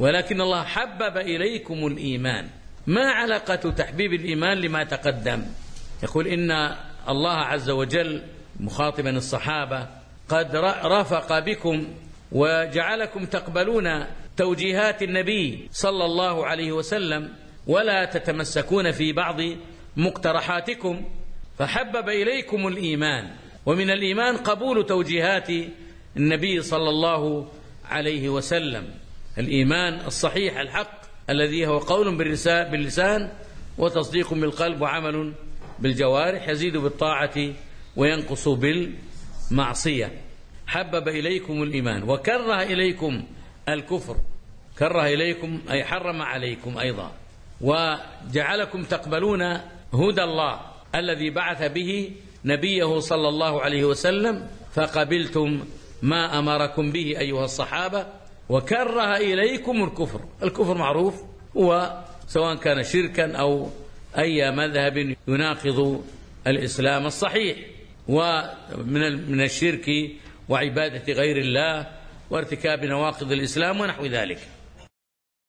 ولكن الله حبب إليكم الإيمان. ما علاقة تحبيب الإيمان لما تقدم؟ يقول إن الله عز وجل مخاطبا الصحابة قد رفق بكم وجعلكم تقبلون توجيهات النبي صلى الله عليه وسلم ولا تتمسكون في بعض مقترحاتكم، فحبب إليكم الإيمان. ومن الإيمان قبول توجيهات النبي صلى الله عليه وسلم، الإيمان الصحيح الحق الذي هو قول باللسان وتصديق بالقلب وعمل بالجوارح، يزيد بالطاعة وينقص بالمعصية. حبب إليكم الإيمان وكره إليكم الكفر، كره إليكم أي حرم عليكم أيضا، وجعلكم تقبلون هدى الله الذي بعث به نبيه صلى الله عليه وسلم، فقبلتم ما أمركم به أيها الصحابة. وكره إليكم الكفر، الكفر معروف هو سواء كان شركا أو أي مذهب يناقض الإسلام الصحيح، ومن الشرك وعبادة غير الله وارتكاب نواقض الإسلام ونحو ذلك.